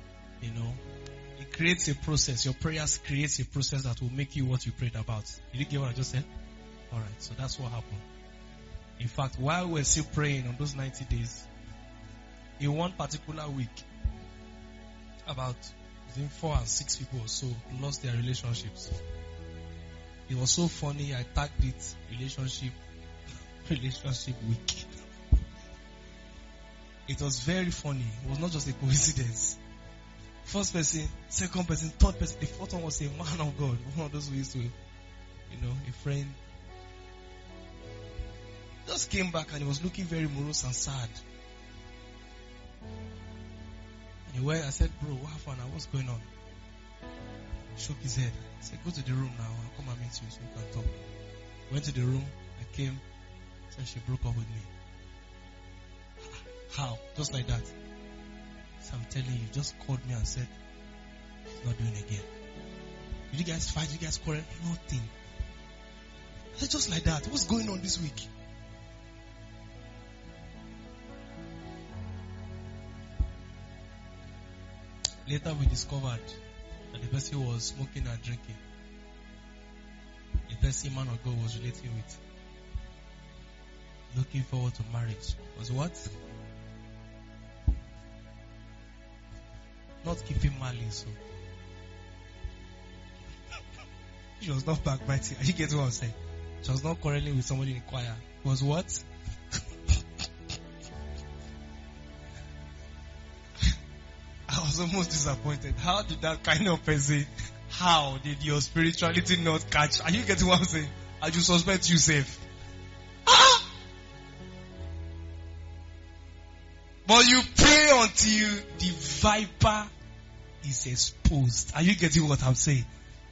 it creates a process. Your prayers creates a process that will make you what you prayed about. Did you get what I just said? Alright, so that's what happened. In fact, while we were still praying on those 90 days, in one particular week, about between 4 and 6 people or so lost their relationships. It was so funny, I tagged it relationship week. It was very funny. It was not just a coincidence. First person, second person, third person, the fourth one was a man of God. One of those who used to, a friend. Just came back and he was looking very morose and sad. Anyway, I said, bro, what happened? What's going on? He shook his head. I said, go to the room now. I'll come and meet you so we can talk. Went to the room. I came. Said she broke up with me. How? Just like that. So I'm telling you, just called me and said, she's not doing it again. Did you guys fight? Did you guys quarrel? Nothing. I said, just like that. What's going on this week? Later we discovered that the person was smoking and drinking. The person man or God was relating with, looking forward to marriage, was what? Not keeping malice. So. She was not backbiting. You get what I'm saying? She was not quarreling with somebody in the choir. It was what? I was almost disappointed. How did that kind of person, how did your spirituality not catch? Are you getting what I'm saying? I just suspect you safe. But you pray until the viper is exposed. Are you getting what I'm saying?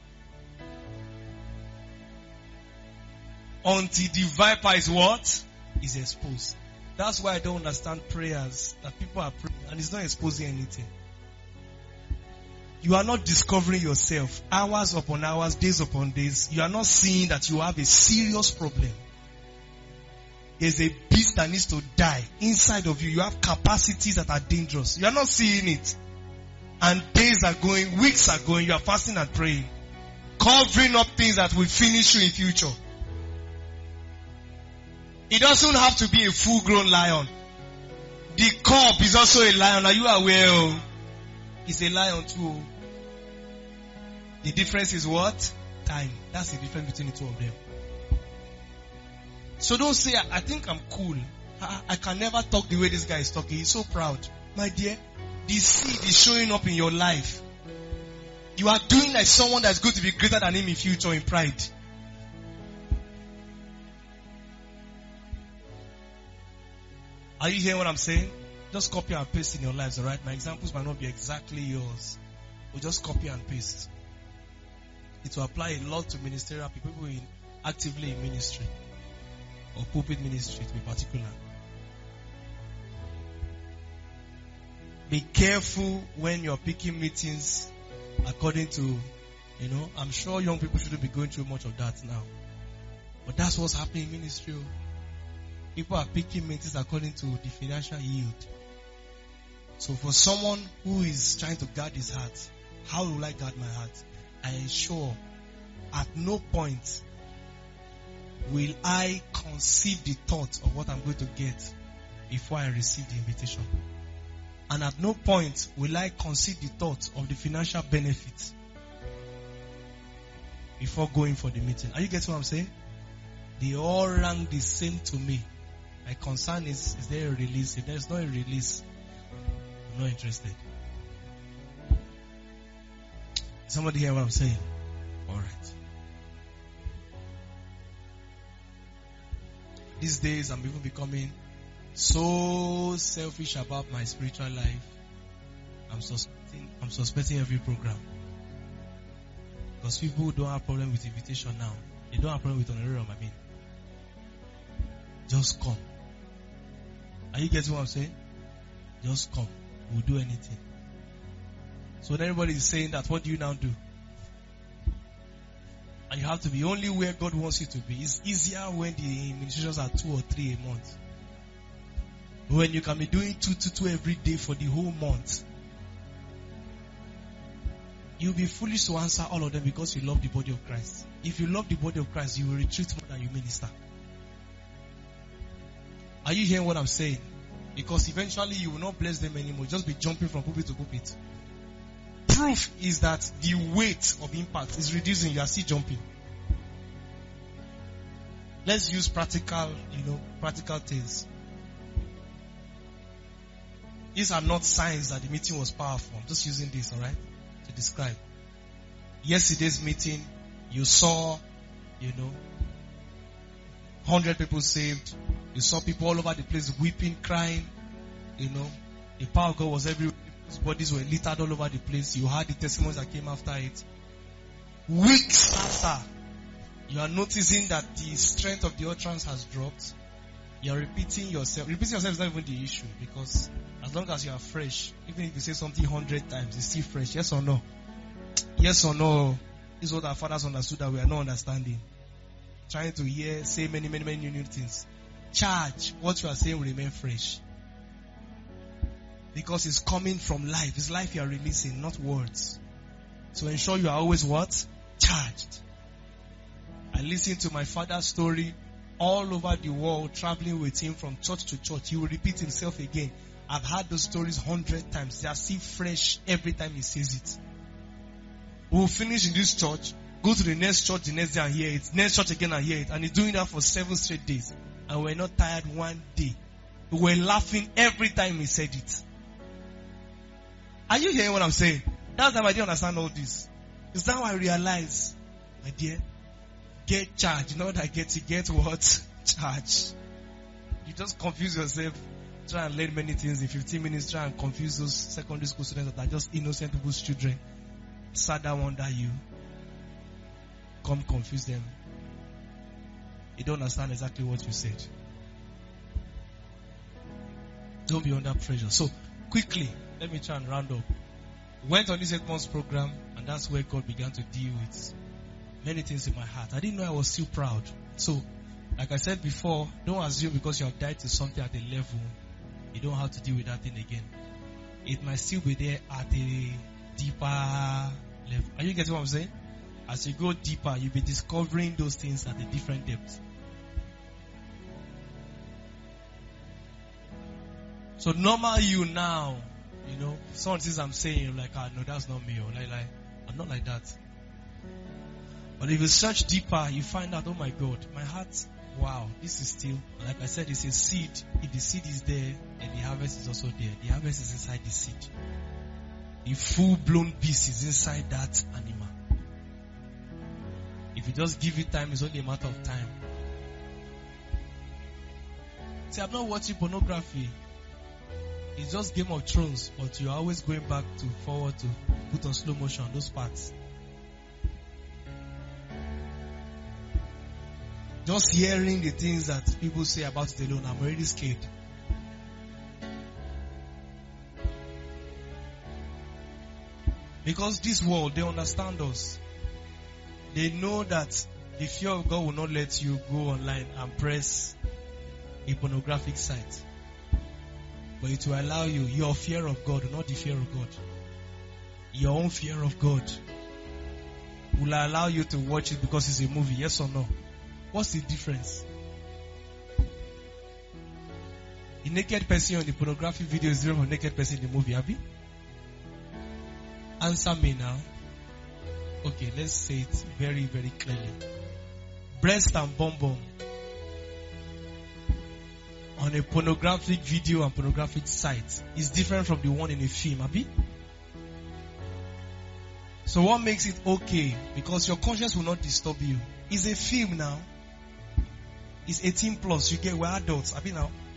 Until the viper is what? Is exposed. That's why I don't understand prayers that people are praying and it's not exposing anything. You are not discovering yourself hours upon hours, days upon days. You are not seeing that you have a serious problem. There's a beast that needs to die inside of you. You have capacities that are dangerous. You are not seeing it. And days are going, weeks are going, you are fasting and praying. Covering up things that will finish you in future. It doesn't have to be a full-grown lion. The cub is also a lion. Are you aware? It's a lion too. The difference is what? Time. That's the difference between the two of them. So don't say, I think I'm cool. I can never talk the way this guy is talking. He's so proud. My dear, the seed is showing up in your life. You are doing like someone that's going to be greater than him in future in pride. Are you hearing what I'm saying? Just copy and paste in your lives, alright? My examples might not be exactly yours. But just copy and paste. It will apply a lot to ministerial people who are actively in ministry. Or pulpit ministry to be particular. Be careful when you're picking meetings according to, I'm sure young people shouldn't be going through much of that now. But that's what's happening in ministry. People are picking meetings according to the financial yield. So for someone who is trying to guard his heart, how will I guard my heart? I ensure at no point will I conceive the thought of what I'm going to get before I receive the invitation. And at no point will I conceive the thought of the financial benefits before going for the meeting. Are you getting what I'm saying? They all rank the same to me. My concern is there a release? If there's not a release, I'm not interested. Somebody hear what I'm saying? Alright. These days I'm even becoming so selfish about my spiritual life. I'm suspecting every program. Because people who don't have problem with invitation now, they don't have problem with honorarium, Just come. Are you getting what I'm saying? Just come. We'll do anything. So when everybody is saying that, what do you now do? And you have to be only where God wants you to be. It's easier when the ministrations are 2 or 3 a month. When you can be doing 2 every day for the whole month. You'll be foolish to answer all of them because you love the body of Christ. If you love the body of Christ, you will retreat more than you minister. Are you hearing what I'm saying? Because eventually you will not bless them anymore. Just be jumping from pulpit to pulpit. Proof is that the weight of impact is reducing. You are still jumping. Let's use practical things. These are not signs that the meeting was powerful. I'm just using this, alright, to describe. Yesterday's meeting, you saw, 100 people saved. You saw people all over the place weeping, crying. The power of God was everywhere. People's bodies were littered all over the place. You heard the testimonies that came after it. Weeks after, you are noticing that the strength of the utterance has dropped. You are repeating yourself. Repeating yourself is not even the issue, because as long as you are fresh, even if you say something 100 times, it's still fresh. Yes or no? Yes or no? This is what our fathers understood that we are not understanding. Trying to say many new things. Charge. What you are saying will remain fresh. Because it's coming from life. It's life you are releasing, not words. So ensure you are always what? Charged. I listened to my father's story all over the world, traveling with him from church to church. He will repeat himself again. I've heard those stories 100 times. They are still fresh every time he says it. We will finish in this church, go to the next church the next day and hear it. Next church again and hear it. And he's doing that for 7 straight days. And we're not tired one day. We were laughing every time he said it. Are you hearing what I'm saying? That's how I didn't understand all this. It's now I realize, my dear, get charged. You know what I get? You get what? Charge. You just confuse yourself. Try and learn many things in 15 minutes. Try and confuse those secondary school students that are just innocent people's children. Sat down under you. Come confuse them. They don't understand exactly what you said. Don't be under pressure. So, quickly, let me try and round up. Went on this 8 months program, and that's where God began to deal with many things in my heart. I didn't know I was still proud. So, like I said before, don't assume because you have died to something at a level, you don't have to deal with that thing again. It might still be there at a deeper level. Are you getting what I'm saying? As you go deeper, you'll be discovering those things at a different depth. So normal you now, some things I'm saying, you're like, no, that's not me. Or like, I'm not like that. But if you search deeper, you find out, oh my God, my heart, wow, this is still, like I said, it's a seed. If the seed is there, then the harvest is also there. The harvest is inside the seed. The full-blown beast is inside that animal. If you just give it time, it's only a matter of time. See, I'm not watching pornography. It's just Game of Thrones, but you're always going back to forward to put on slow motion those parts. Just hearing the things that people say about it alone, I'm already scared. Because this world, they understand us. They know that the fear of God will not let you go online and press a pornographic site. But it will allow you, your fear of God, not the fear of God. Your own fear of God will allow you to watch it because it's a movie, yes or no? What's the difference? The naked person on the pornographic video is different from the naked person in the movie, Abby? Answer me now. Okay, let's say it very, very clearly. Breast and bum bum on a pornographic video and pornographic site is different from the one in a film, Abi? So what makes it okay? Because your conscience will not disturb you. It's a film now. It's 18 plus. You get, we're adults. Abi now.